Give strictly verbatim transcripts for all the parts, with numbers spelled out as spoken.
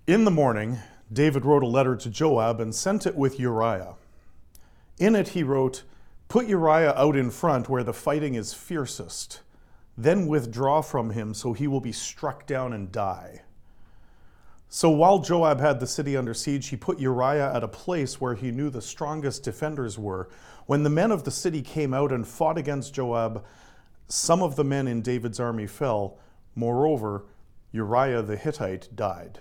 In the morning, David wrote a letter to Joab and sent it with Uriah. In it he wrote, "Put Uriah out in front where the fighting is fiercest, then withdraw from him so he will be struck down and die." So while Joab had the city under siege, he put Uriah at a place where he knew the strongest defenders were. When the men of the city came out and fought against Joab, some of the men in David's army fell. Moreover, Uriah the Hittite died.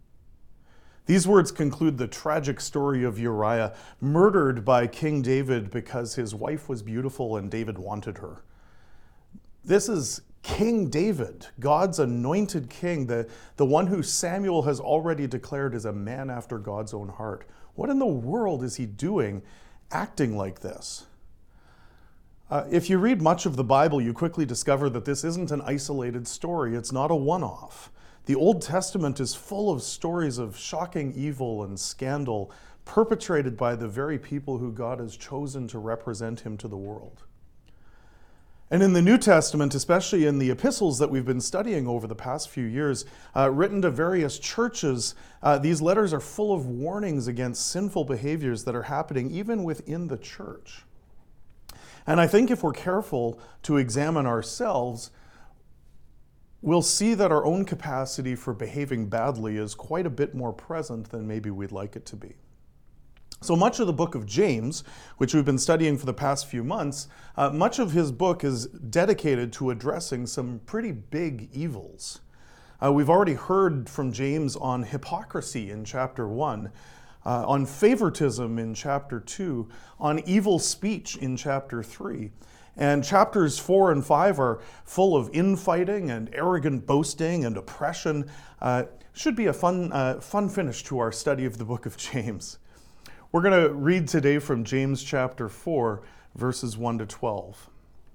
These words conclude the tragic story of Uriah, murdered by King David because his wife was beautiful and David wanted her. This is King David, God's anointed king, the, the one who Samuel has already declared is a man after God's own heart. What in the world is he doing acting like this? Uh, if you read much of the Bible, you quickly discover that this isn't an isolated story. It's not a one-off. The Old Testament is full of stories of shocking evil and scandal perpetrated by the very people who God has chosen to represent him to the world. And in the New Testament, especially in the epistles that we've been studying over the past few years, uh, written to various churches, uh, these letters are full of warnings against sinful behaviors that are happening even within the church. And I think if we're careful to examine ourselves, we'll see that our own capacity for behaving badly is quite a bit more present than maybe we'd like it to be. So much of the book of James, which we've been studying for the past few months, uh, much of his book is dedicated to addressing some pretty big evils. Uh, we've already heard from James on hypocrisy in chapter one, uh, on favoritism in chapter two, on evil speech in chapter three. And chapters four and five are full of infighting and arrogant boasting and oppression. Uh, should be a fun, uh, fun finish to our study of the book of James. We're going to read today from James chapter four, verses one to twelve.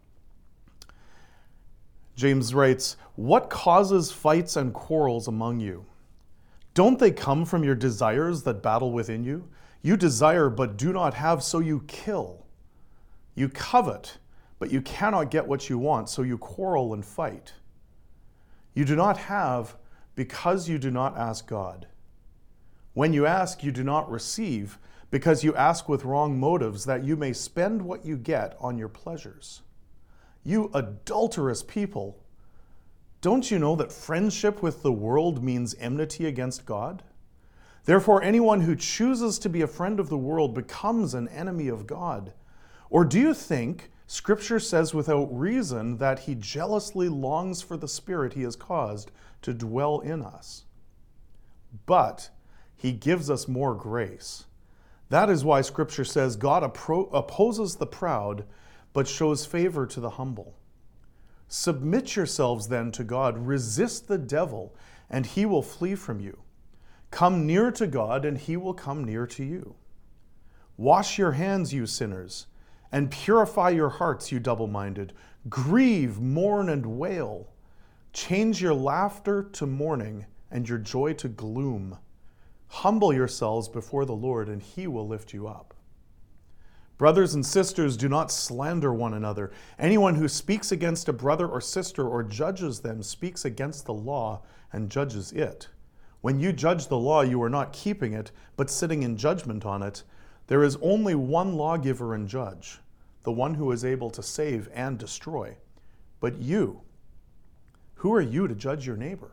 James writes, "What causes fights and quarrels among you? Don't they come from your desires that battle within you? You desire but do not have, so you kill. You covet, but you cannot get what you want, so you quarrel and fight. You do not have because you do not ask God. When you ask, you do not receive, because you ask with wrong motives, that you may spend what you get on your pleasures. You adulterous people, don't you know that friendship with the world means enmity against God? Therefore, anyone who chooses to be a friend of the world becomes an enemy of God. Or do you think Scripture says without reason that he jealously longs for the Spirit he has caused to dwell in us? But he gives us more grace. That is why Scripture says God appro- opposes the proud, but shows favor to the humble. Submit yourselves then to God, resist the devil, and he will flee from you. Come near to God, and he will come near to you. Wash your hands, you sinners, and purify your hearts, you double-minded. Grieve, mourn, and wail. Change your laughter to mourning and your joy to gloom. Humble yourselves before the Lord, and he will lift you up. Brothers and sisters, do not slander one another. Anyone who speaks against a brother or sister or judges them speaks against the law and judges it. When you judge the law, you are not keeping it, but sitting in judgment on it. There is only one lawgiver and judge, the one who is able to save and destroy. But you, who are you to judge your neighbor?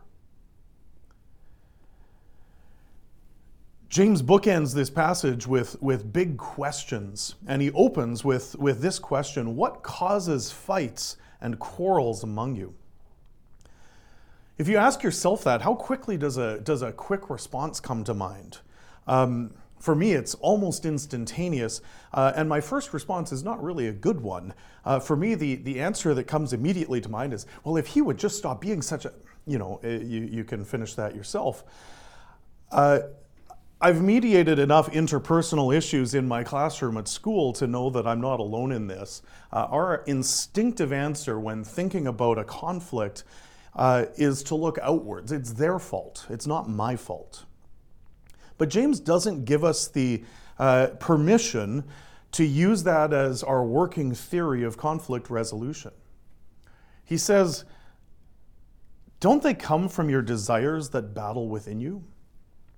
James bookends this passage with, with big questions, and he opens with, with this question: what causes fights and quarrels among you? If you ask yourself that, how quickly does a, does a quick response come to mind? Um, For me, it's almost instantaneous, uh, and my first response is not really a good one. Uh, for me, the, the answer that comes immediately to mind is, well, if he would just stop being such a, you know, you, you can finish that yourself. Uh, I've mediated enough interpersonal issues in my classroom at school to know that I'm not alone in this. Uh, our instinctive answer when thinking about a conflict uh, is to look outwards. It's their fault. It's not my fault. But James doesn't give us the uh, permission to use that as our working theory of conflict resolution. He says, don't they come from your desires that battle within you?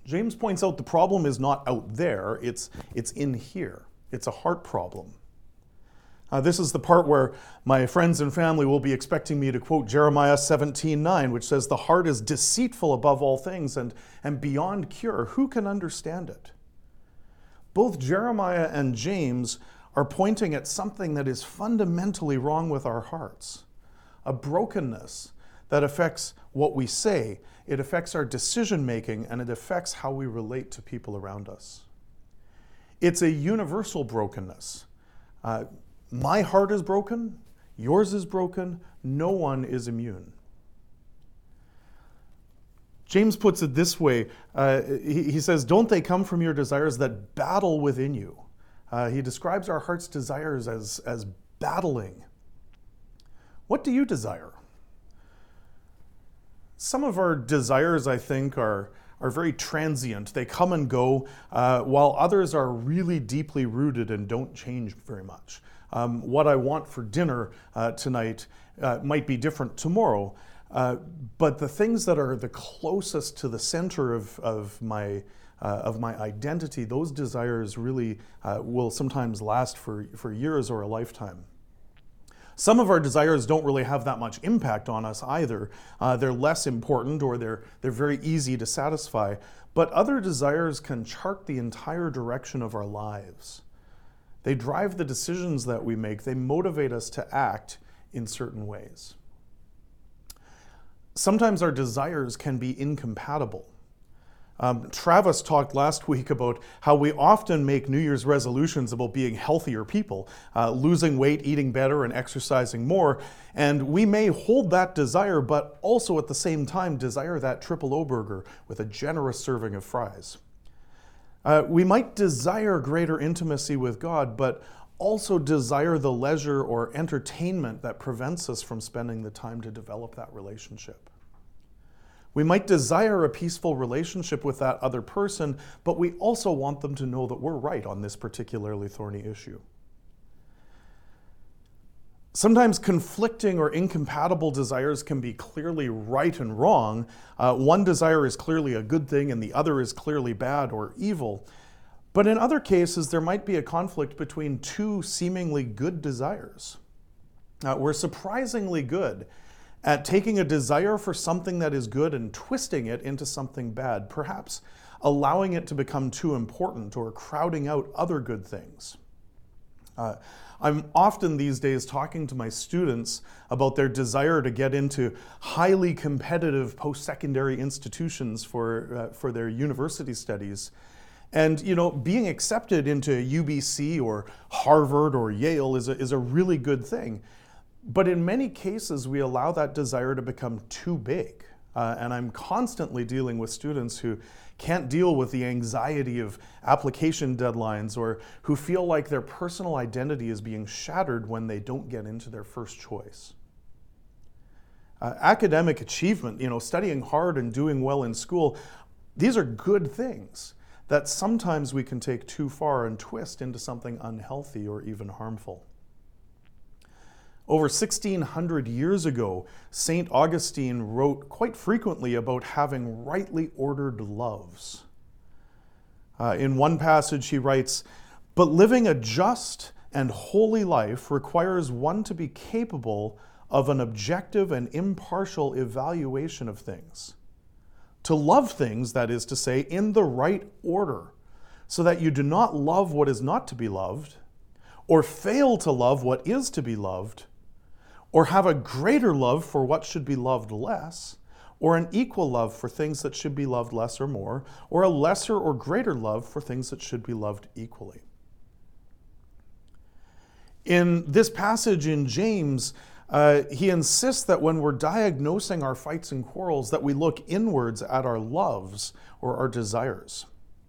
James points out the problem is not out there, it's, it's in here. It's a heart problem. Uh, this is the part where my friends and family will be expecting me to quote Jeremiah seventeen nine, which says, "The heart is deceitful above all things and, and beyond cure. Who can understand it?" Both Jeremiah and James are pointing at something that is fundamentally wrong with our hearts, a brokenness that affects what we say, it affects our decision making, and it affects how we relate to people around us. It's a universal brokenness. Uh, my heart is broken, yours is broken, no one is immune. James puts it this way, uh, he, he says, "Don't they come from your desires that battle within you?" Uh, he describes our heart's desires as, as battling. What do you desire? Some of our desires, I think, are, are very transient. They come and go, uh, while others are really deeply rooted and don't change very much. Um, what I want for dinner uh, tonight uh, might be different tomorrow, uh, but the things that are the closest to the center of, of, my, uh, of my identity, those desires really uh, will sometimes last for, for years or a lifetime. Some of our desires don't really have that much impact on us either. Uh, they're less important or they're, they're very easy to satisfy. But other desires can chart the entire direction of our lives. They drive the decisions that we make. They motivate us to act in certain ways. Sometimes our desires can be incompatible. Um, Travis talked last week about how we often make New Year's resolutions about being healthier people, uh, losing weight, eating better, and exercising more. And we may hold that desire, but also at the same time desire that triple O burger with a generous serving of fries. Uh, we might desire greater intimacy with God, but also desire the leisure or entertainment that prevents us from spending the time to develop that relationship. We might desire a peaceful relationship with that other person, but we also want them to know that we're right on this particularly thorny issue. Sometimes conflicting or incompatible desires can be clearly right and wrong. Uh, one desire is clearly a good thing and the other is clearly bad or evil. But in other cases, there might be a conflict between two seemingly good desires. Uh, we're surprisingly good at taking a desire for something that is good and twisting it into something bad, perhaps allowing it to become too important or crowding out other good things. Uh, I'm often these days talking to my students about their desire to get into highly competitive post-secondary institutions for, uh, for their university studies. And, you know, being accepted into U B C or Harvard or Yale is a, is a really good thing. But in many cases, we allow that desire to become too big. Uh, and I'm constantly dealing with students who can't deal with the anxiety of application deadlines or who feel like their personal identity is being shattered when they don't get into their first choice. Uh, academic achievement, you know, studying hard and doing well in school, these are good things that sometimes we can take too far and twist into something unhealthy or even harmful. Over sixteen hundred years ago, Saint Augustine wrote quite frequently about having rightly ordered loves. Uh, in one passage he writes, "But living a just and holy life requires one to be capable of an objective and impartial evaluation of things. To love things, that is to say, in the right order, so that you do not love what is not to be loved, or fail to love what is to be loved, or have a greater love for what should be loved less, or an equal love for things that should be loved less or more, or a lesser or greater love for things that should be loved equally." In this passage in James, uh, he insists that when we're diagnosing our fights and quarrels, that we look inwards at our loves or our desires.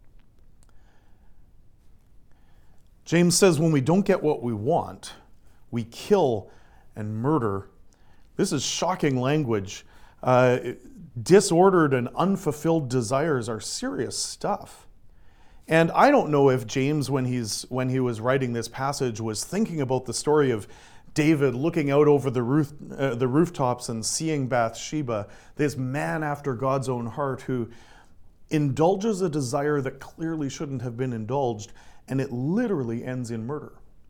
James says when we don't get what we want, we kill and murder. This is shocking language. Uh, disordered and unfulfilled desires are serious stuff. And I don't know if James, when he's when he was writing this passage, was thinking about the story of David looking out over the roof, uh, the rooftops and seeing Bathsheba, this man after God's own heart who indulges a desire that clearly shouldn't have been indulged, and it literally ends in murder.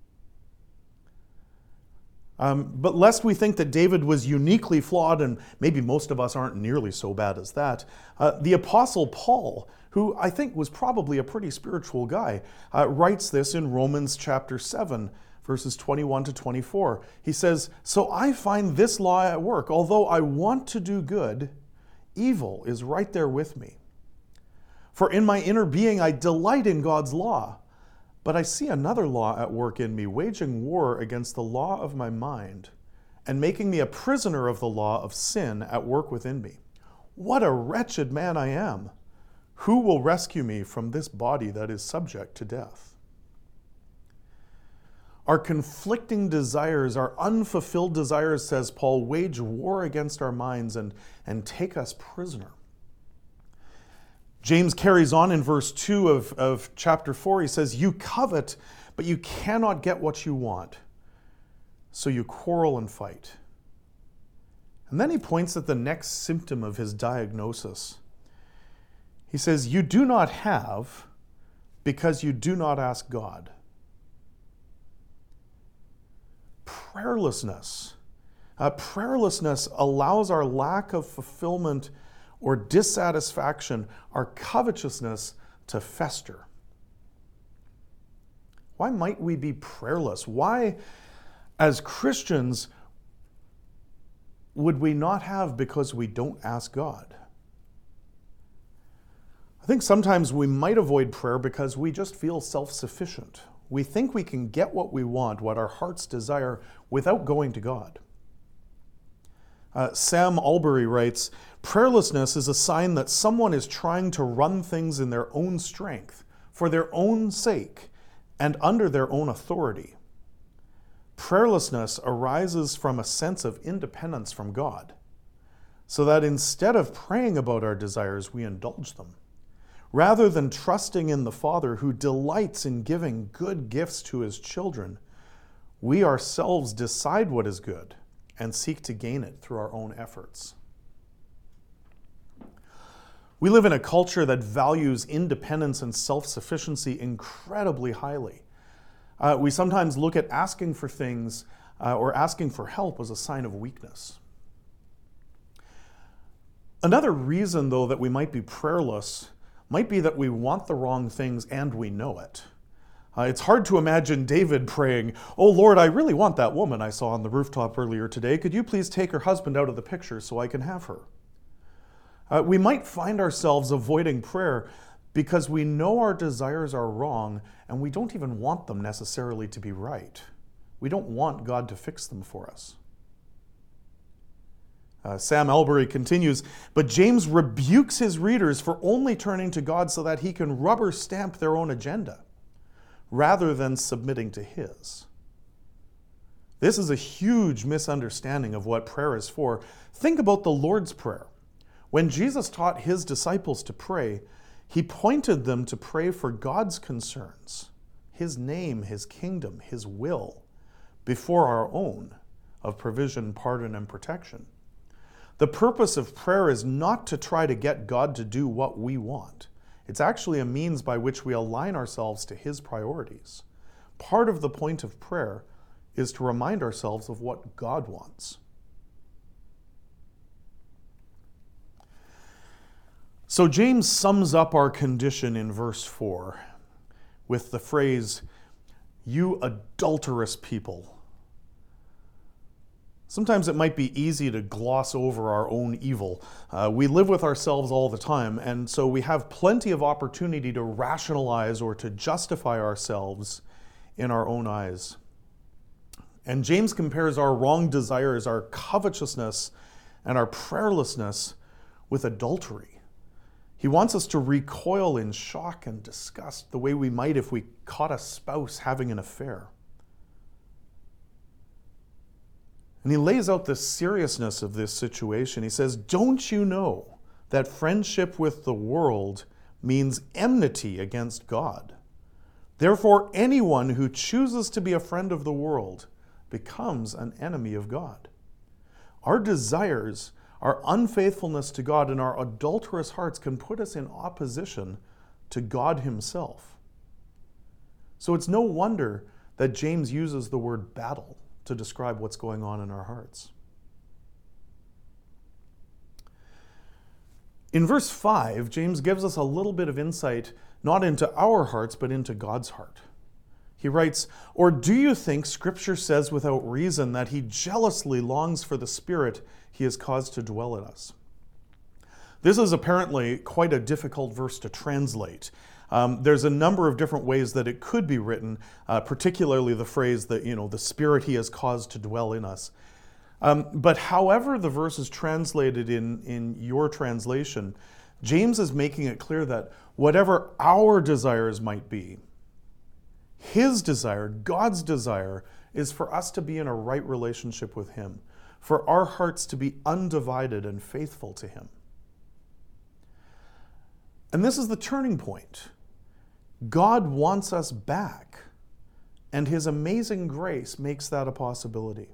Um, but lest we think that David was uniquely flawed, and maybe most of us aren't nearly so bad as that, uh, the Apostle Paul, who I think was probably a pretty spiritual guy, uh, writes this in Romans chapter seven, verses twenty-one to twenty-four. He says, "So I find this law at work. Although I want to do good, evil is right there with me. For in my inner being I delight in God's law. But I see another law at work in me, waging war against the law of my mind, and making me a prisoner of the law of sin at work within me. What a wretched man I am! Who will rescue me from this body that is subject to death?" Our conflicting desires, our unfulfilled desires, says Paul, wage war against our minds and, and take us prisoner. James carries on in verse two of, of chapter four. He says, "You covet, but you cannot get what you want, so you quarrel and fight." And then he points at the next symptom of his diagnosis. He says, "You do not have because you do not ask God." Prayerlessness. Uh, prayerlessness allows our lack of fulfillment or dissatisfaction, our covetousness, to fester. Why might we be prayerless? Why, as Christians, would we not have because we don't ask God? I think sometimes we might avoid prayer because we just feel self-sufficient. We think we can get what we want, what our hearts desire, without going to God. Uh, Sam Albury writes, "Prayerlessness is a sign that someone is trying to run things in their own strength, for their own sake, and under their own authority. Prayerlessness arises from a sense of independence from God, so that instead of praying about our desires, we indulge them. Rather than trusting in the Father who delights in giving good gifts to his children, we ourselves decide what is good and seek to gain it through our own efforts." We live in a culture that values independence and self-sufficiency incredibly highly. Uh, we sometimes look at asking for things uh, or asking for help as a sign of weakness. Another reason, though, that we might be prayerless might be that we want the wrong things and we know it. Uh, it's hard to imagine David praying, "Oh Lord, I really want that woman I saw on the rooftop earlier today. Could you please take her husband out of the picture so I can have her?" Uh, we might find ourselves avoiding prayer because we know our desires are wrong and we don't even want them necessarily to be right. We don't want God to fix them for us. Uh, Sam Albury continues, "But James rebukes his readers for only turning to God so that he can rubber stamp their own agenda, rather than submitting to his. This is a huge misunderstanding of what prayer is for. Think about the Lord's Prayer. When Jesus taught his disciples to pray, he pointed them to pray for God's concerns, his name, his kingdom, his will, before our own of provision, pardon, and protection. The purpose of prayer is not to try to get God to do what we want. It's actually a means by which we align ourselves to his priorities. Part of the point of prayer is to remind ourselves of what God wants. So James sums up our condition in verse four with the phrase, "You adulterous people." Sometimes it might be easy to gloss over our own evil. Uh, we live with ourselves all the time, and so we have plenty of opportunity to rationalize or to justify ourselves in our own eyes. And James compares our wrong desires, our covetousness, and our prayerlessness with adultery. He wants us to recoil in shock and disgust the way we might if we caught a spouse having an affair. And he lays out the seriousness of this situation. He says, "Don't you know that friendship with the world means enmity against God? Therefore, anyone who chooses to be a friend of the world becomes an enemy of God." Our desires Our unfaithfulness to God and our adulterous hearts can put us in opposition to God himself. So it's no wonder that James uses the word battle to describe what's going on in our hearts. In verse five, James gives us a little bit of insight, not into our hearts, but into God's heart. He writes, "Or do you think Scripture says without reason that he jealously longs for the Spirit he has caused to dwell in us?" This is apparently quite a difficult verse to translate. Um, there's a number of different ways that it could be written, uh, particularly the phrase that, you know, the Spirit he has caused to dwell in us. Um, but however the verse is translated in, in your translation, James is making it clear that whatever our desires might be, his desire, God's desire, is for us to be in a right relationship with him, for our hearts to be undivided and faithful to him. And this is the turning point. God wants us back, and his amazing grace makes that a possibility.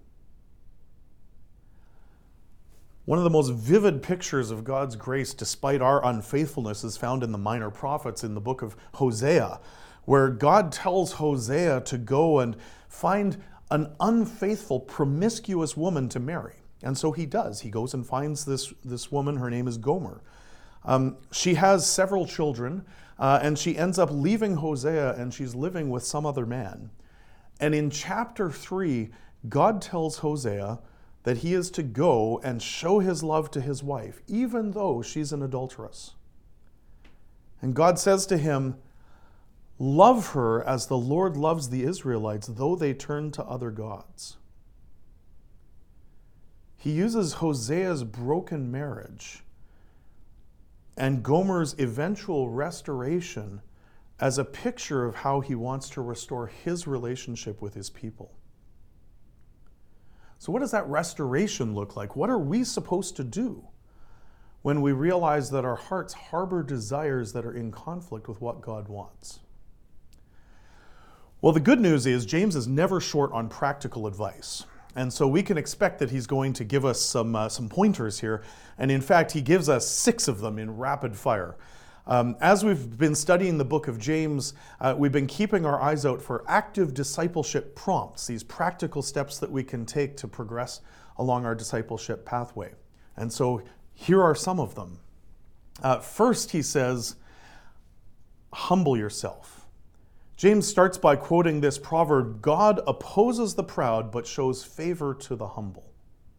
One of the most vivid pictures of God's grace, despite our unfaithfulness, is found in the Minor Prophets in the book of Hosea, where God tells Hosea to go and find an unfaithful, promiscuous woman to marry. And so he does. He goes and finds this, this woman. Her name is Gomer. Um, she has several children, uh, and she ends up leaving Hosea, and she's living with some other man. And in chapter three, God tells Hosea that he is to go and show his love to his wife, even though she's an adulteress. And God says to him, "Love her as the Lord loves the Israelites, though they turn to other gods." He uses Hosea's broken marriage and Gomer's eventual restoration as a picture of how he wants to restore his relationship with his people. So what does that restoration look like? What are we supposed to do when we realize that our hearts harbor desires that are in conflict with what God wants? Well, the good news is James is never short on practical advice. And so we can expect that he's going to give us some, uh, some pointers here. And in fact, he gives us six of them in rapid fire. Um, as we've been studying the book of James, uh, we've been keeping our eyes out for active discipleship prompts, these practical steps that we can take to progress along our discipleship pathway. And so here are some of them. Uh, first, he says, humble yourself. James starts by quoting this proverb, "God opposes the proud, but shows favor to the humble."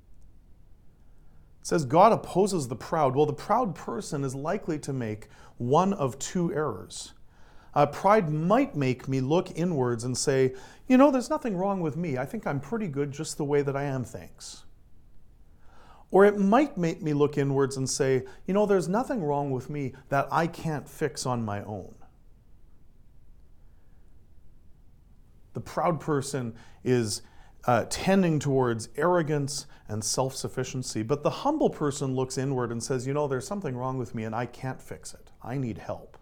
It says God opposes the proud. Well, the proud person is likely to make one of two errors. Uh, pride might make me look inwards and say, you know, there's nothing wrong with me. I think I'm pretty good just the way that I am, thanks. Or it might make me look inwards and say, you know, there's nothing wrong with me that I can't fix on my own. The proud person is uh, tending towards arrogance and self-sufficiency, but the humble person looks inward and says, you know, there's something wrong with me and I can't fix it. I need help.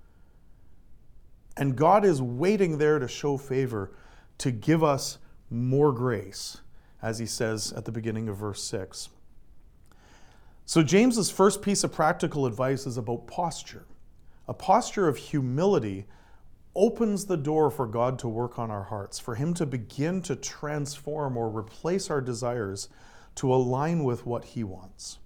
And God is waiting there to show favor, to give us more grace, as he says at the beginning of verse six. So James's first piece of practical advice is about posture. A posture of humility opens the door for God to work on our hearts, for him to begin to transform or replace our desires to align with what he wants.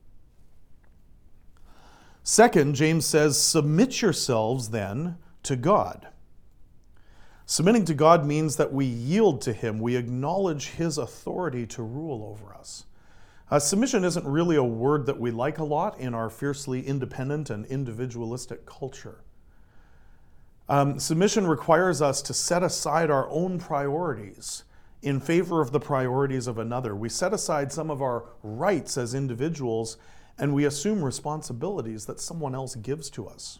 Second, James says, submit yourselves then to God. Submitting to God means that we yield to him. We acknowledge his authority to rule over us. Uh, submission isn't really a word that we like a lot in our fiercely independent and individualistic culture. Um, submission requires us to set aside our own priorities in favor of the priorities of another. We set aside some of our rights as individuals and we assume responsibilities that someone else gives to us.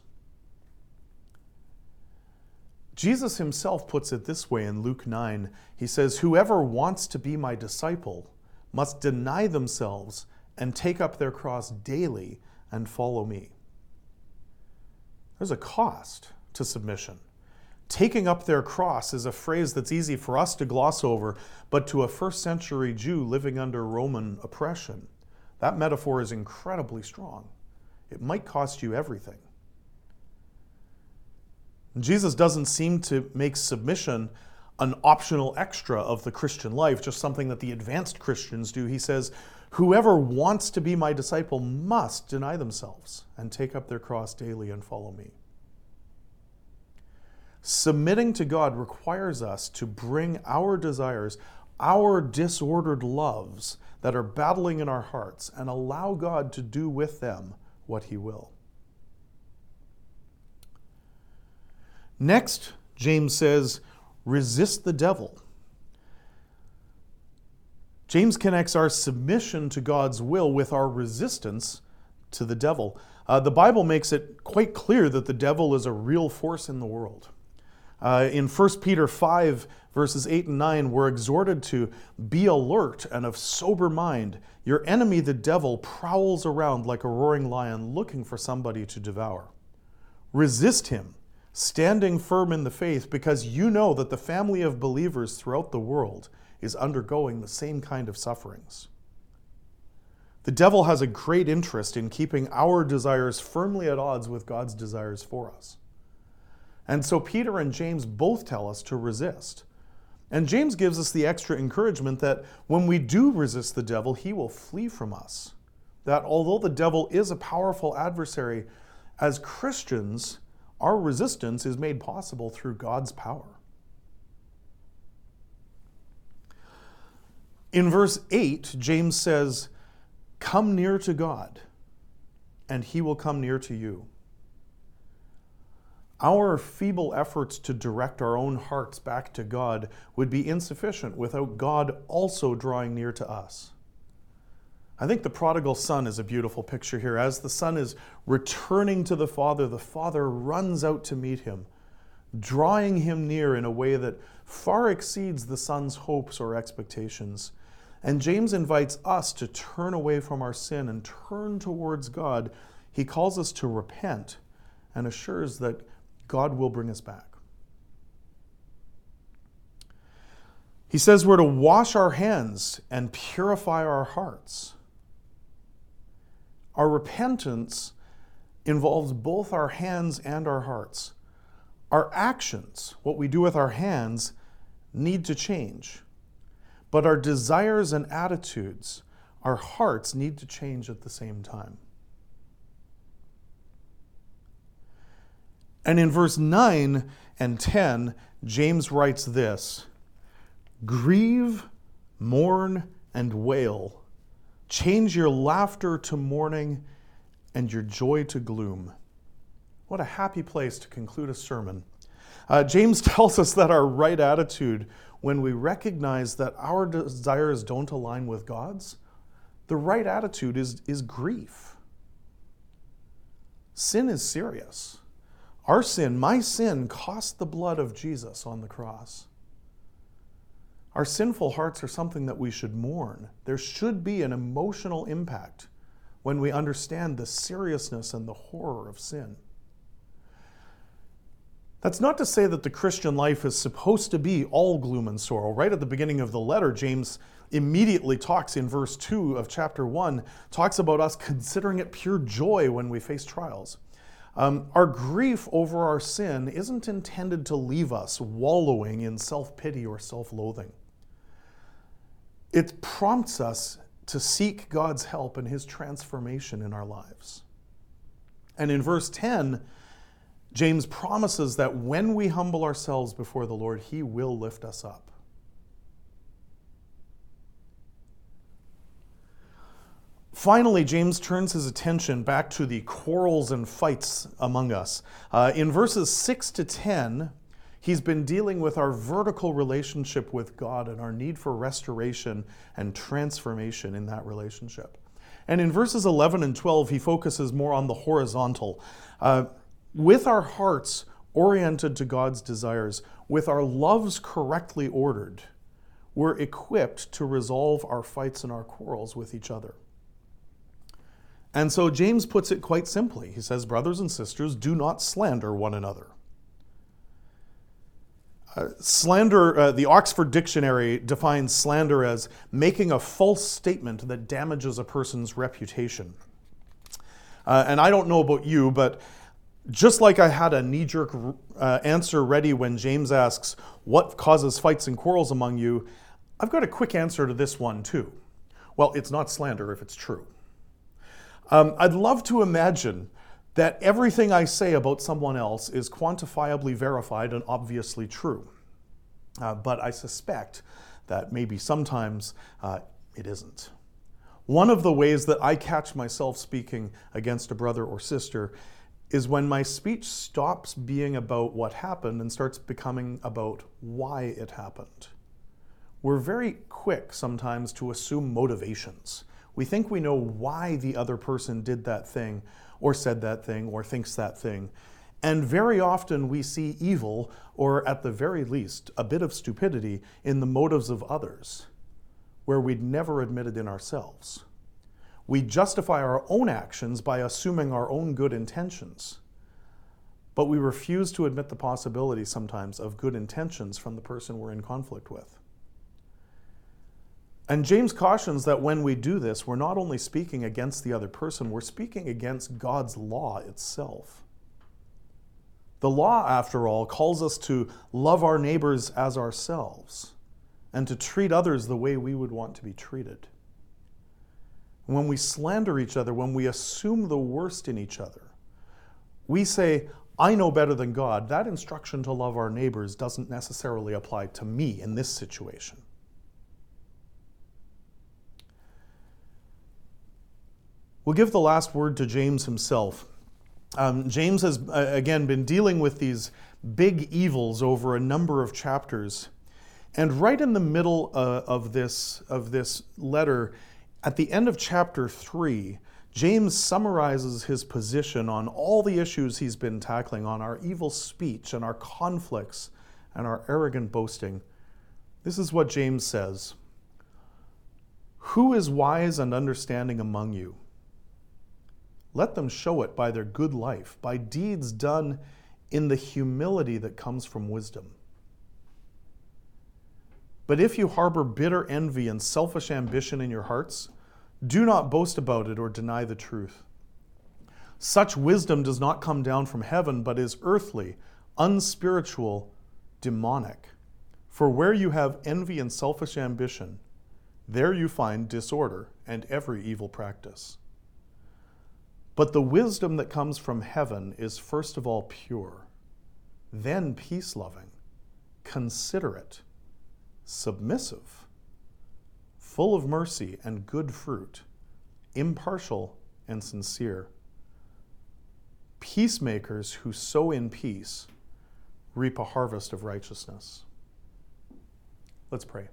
Jesus himself puts it this way in Luke nine. He says, "Whoever wants to be my disciple must deny themselves and take up their cross daily and follow me." There's a cost to submission. Taking up their cross is a phrase that's easy for us to gloss over, but to a first century Jew living under Roman oppression, That metaphor is incredibly strong. It might cost you everything. Jesus doesn't seem to make submission an optional extra of the Christian life, just something that the advanced Christians do. He says, whoever wants to be my disciple must deny themselves and take up their cross daily and follow me. Submitting to God requires us to bring our desires, our disordered loves that are battling in our hearts, and allow God to do with them what he will. Next, James says, resist the devil. James connects our submission to God's will with our resistance to the devil. Uh, the Bible makes it quite clear that the devil is a real force in the world. Uh, in First Peter five, verses eight and nine, we're exhorted to be alert and of sober mind. Your enemy, the devil, prowls around like a roaring lion looking for somebody to devour. Resist him, standing firm in the faith, because you know that the family of believers throughout the world is undergoing the same kind of sufferings. The devil has a great interest in keeping our desires firmly at odds with God's desires for us. And so Peter and James both tell us to resist. And James gives us the extra encouragement that when we do resist the devil, he will flee from us. That although the devil is a powerful adversary, as Christians, our resistance is made possible through God's power. In verse eight, James says, come near to God, and he will come near to you. Our feeble efforts to direct our own hearts back to God would be insufficient without God also drawing near to us. I think the prodigal son is a beautiful picture here. As the son is returning to the father, the father runs out to meet him, drawing him near in a way that far exceeds the son's hopes or expectations. And James invites us to turn away from our sin and turn towards God. He calls us to repent and assures that God will bring us back. He says we're to wash our hands and purify our hearts. Our repentance involves both our hands and our hearts. Our actions, what we do with our hands, need to change. But our desires and attitudes, our hearts, need to change at the same time. And in verse nine and ten, James writes this, grieve, mourn, and wail. Change your laughter to mourning and your joy to gloom. What a happy place to conclude a sermon. Uh, James tells us that our right attitude, when we recognize that our desires don't align with God's, the right attitude is, is grief. Sin is serious. Our sin, my sin, cost the blood of Jesus on the cross. Our sinful hearts are something that we should mourn. There should be an emotional impact when we understand the seriousness and the horror of sin. That's not to say that the Christian life is supposed to be all gloom and sorrow. Right at the beginning of the letter, James immediately talks in verse two of chapter one, talks about us considering it pure joy when we face trials. Um, our grief over our sin isn't intended to leave us wallowing in self-pity or self-loathing. It prompts us to seek God's help and his transformation in our lives. And in verse ten, James promises that when we humble ourselves before the Lord, he will lift us up. Finally, James turns his attention back to the quarrels and fights among us. Uh, in verses six to ten, he's been dealing with our vertical relationship with God and our need for restoration and transformation in that relationship. And in verses eleven and twelve, he focuses more on the horizontal. Uh, with our hearts oriented to God's desires, with our loves correctly ordered, we're equipped to resolve our fights and our quarrels with each other. And so James puts it quite simply. He says, brothers and sisters, do not slander one another. Uh, slander, uh, the Oxford Dictionary defines slander as making a false statement that damages a person's reputation. Uh, and I don't know about you, but just like I had a knee-jerk uh, answer ready when James asks, what causes fights and quarrels among you? I've got a quick answer to this one too. Well, it's not slander if it's true. Um, I'd love to imagine that everything I say about someone else is quantifiably verified and obviously true. Uh, but I suspect that maybe sometimes uh, it isn't. One of the ways that I catch myself speaking against a brother or sister is when my speech stops being about what happened and starts becoming about why it happened. We're very quick sometimes to assume motivations. We think we know why the other person did that thing, or said that thing, or thinks that thing. And very often we see evil, or at the very least, a bit of stupidity in the motives of others, where we'd never admitted in ourselves. We justify our own actions by assuming our own good intentions. But we refuse to admit the possibility sometimes of good intentions from the person we're in conflict with. And James cautions that when we do this, we're not only speaking against the other person, we're speaking against God's law itself. The law, after all, calls us to love our neighbors as ourselves and to treat others the way we would want to be treated. When we slander each other, when we assume the worst in each other, we say, I know better than God. That instruction to love our neighbors doesn't necessarily apply to me in this situation. We'll give the last word to James himself. Um, James has, uh, again, been dealing with these big evils over a number of chapters. And right in the middle uh, of this, of this letter, at the end of chapter three, James summarizes his position on all the issues he's been tackling, on our evil speech and our conflicts and our arrogant boasting. This is what James says. Who is wise and understanding among you? Let them show it by their good life, by deeds done in the humility that comes from wisdom. But if you harbor bitter envy and selfish ambition in your hearts, do not boast about it or deny the truth. Such wisdom does not come down from heaven, but is earthly, unspiritual, demonic. For where you have envy and selfish ambition, there you find disorder and every evil practice. But the wisdom that comes from heaven is first of all pure, then peace-loving, considerate, submissive, full of mercy and good fruit, impartial and sincere. Peacemakers who sow in peace reap a harvest of righteousness. Let's pray.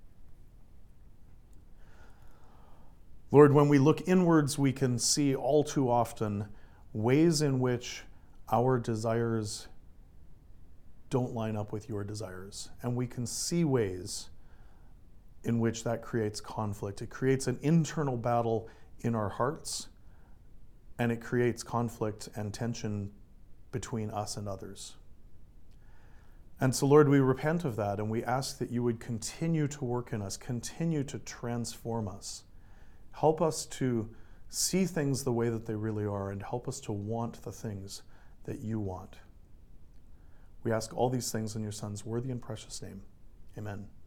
Lord, when we look inwards, we can see all too often ways in which our desires don't line up with your desires. And we can see ways in which that creates conflict. It creates an internal battle in our hearts, and it creates conflict and tension between us and others. And so, Lord, we repent of that, and we ask that you would continue to work in us, continue to transform us. Help us to see things the way that they really are, and help us to want the things that you want. We ask all these things in your Son's worthy and precious name. Amen.